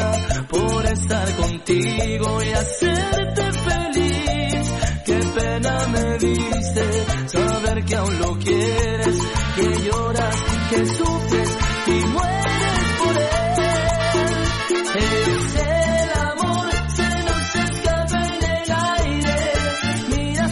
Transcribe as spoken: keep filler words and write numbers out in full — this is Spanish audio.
vida por estar contigo y hacerte feliz. Qué pena me diste saber que aún lo quieres, que lloras, que sufres y mueres